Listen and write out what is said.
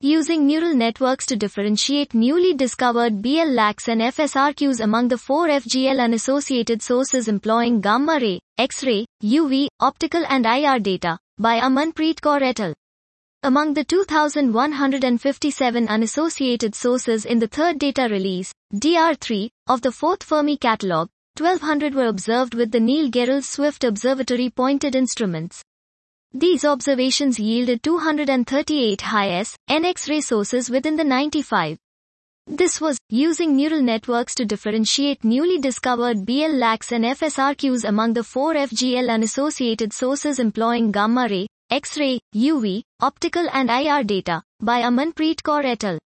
using neural networks to differentiate newly discovered BL lacs and FSRQs among the 4 FGL unassociated sources employing gamma ray, X-ray, UV, optical and IR data, by Amanpreet Kaur et al. Among the 2,157 unassociated sources in the third data release, DR3, of the fourth Fermi catalog, 1,200 were observed with the Neil Gehrels Swift Observatory pointed instruments. These observations yielded 238 high-S, N-X-ray sources within the 95. This was, using neural networks to differentiate newly discovered BL lacs and FSRQs among the 4 FGL unassociated sources employing gamma ray, X-ray, UV, optical and IR data, by Amanpreet Kaur et al.